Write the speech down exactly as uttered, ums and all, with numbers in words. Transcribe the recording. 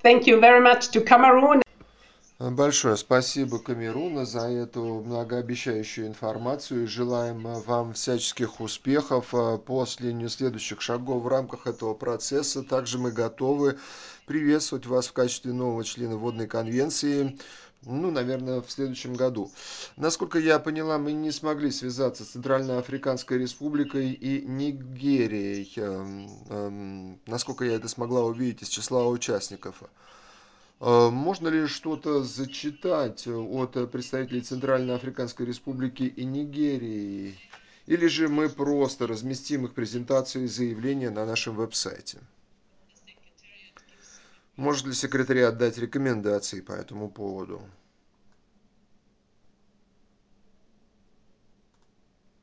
Thank you very much to Cameroon. Большое спасибо Камеруну за эту многообещающую информацию. И желаем вам всяческих успехов по осуществлению следующих шагов в рамках этого процесса. Также мы готовы приветствовать вас в качестве нового члена водной конвенции, ну, наверное, в следующем году. Насколько я поняла, мы не смогли связаться с Центральноафриканской Республикой и Нигерией, эм, эм, насколько я это смогла увидеть из числа участников. Э, Можно ли что-то зачитать от представителей Центральноафриканской Республики и Нигерии? Или же мы просто разместим их презентацию и заявление на нашем веб-сайте? Может ли секретариат дать рекомендации по этому поводу?